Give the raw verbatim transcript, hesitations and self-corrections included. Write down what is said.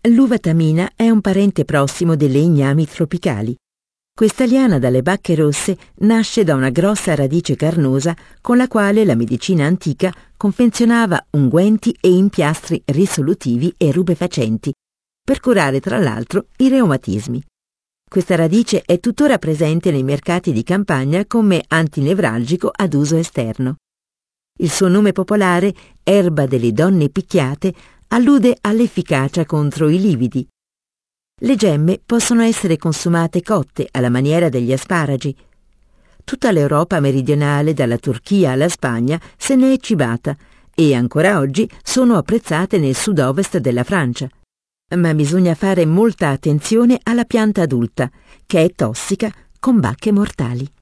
L'uva tamina è un parente prossimo delle ignami tropicali. Questa liana dalle bacche rosse nasce da una grossa radice carnosa con la quale la medicina antica confezionava unguenti e impiastri risolutivi e rubefacenti, per curare tra l'altro i reumatismi. Questa radice è tuttora presente nei mercati di campagna come antinevralgico ad uso esterno. Il suo nome popolare, erba delle donne picchiate, allude all'efficacia contro i lividi. Le gemme possono essere consumate cotte alla maniera degli asparagi. Tutta l'Europa meridionale, dalla Turchia alla Spagna, se ne è cibata e ancora oggi sono apprezzate nel sud-ovest della Francia. Ma bisogna fare molta attenzione alla pianta adulta, che è tossica con bacche mortali.